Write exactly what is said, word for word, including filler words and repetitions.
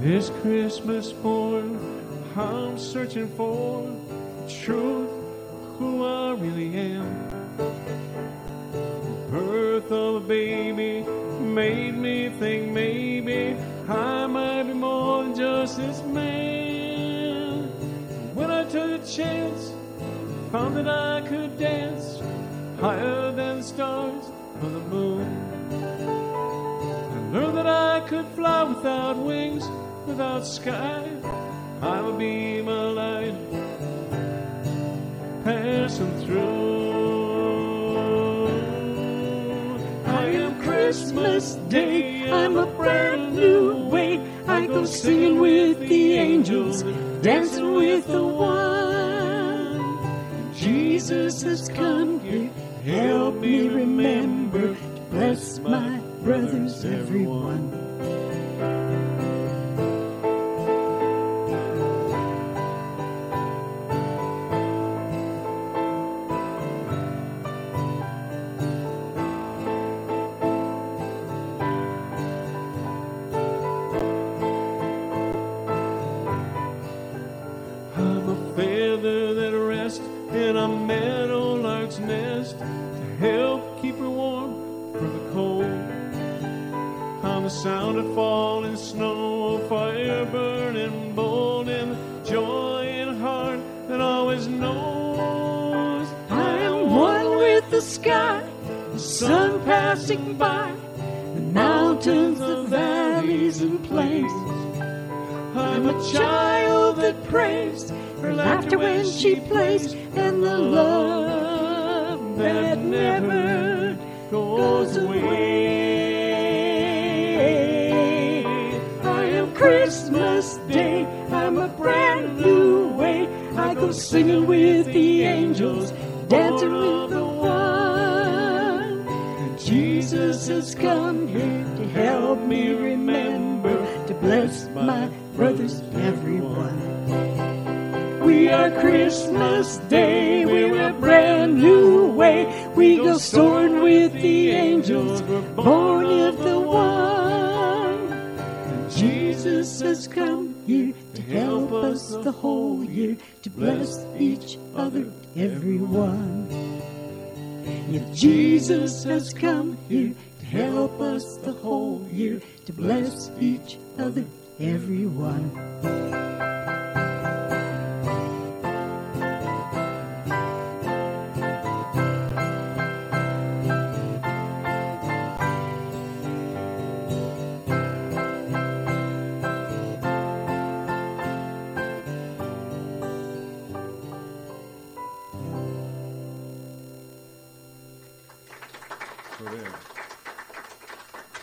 This Christmas morn, I'm searching for the truth, who I really am. The birth of a baby made me think maybe I might be more than just this man. When I took a chance, found that I could dance higher than the stars or the moon. I learned that I could fly without wings, without sky. I would be my light passing through. I am Christmas Day, I'm a brand new way. I go singing with the angels, dancing with the one. Jesus has come here, help me remember to bless my brothers, everyone. I'm a feather that rests in a meadowlark's nest to help keep her warm from the cold. I'm the sound of falling snow, a fire burning bold, and joy in heart that always knows. I am one with the sky, the sun passing by, the mountains, the valleys and plains. I'm a child that prays, her laughter when she plays, and the love that never goes away. I am Christmas Day, I'm a brand new way. I go singing with the angels, dancing with the one. And Jesus has come here to help me remember to bless my brothers, everyone. We are Christmas Day, we're a brand new way. We go soaring with the angels, we're born of the one. And Jesus has come here to help us the whole year, to bless each other, everyone. Yeah, Jesus has come here to help us the whole year, to bless each other, everyone. Brilliant.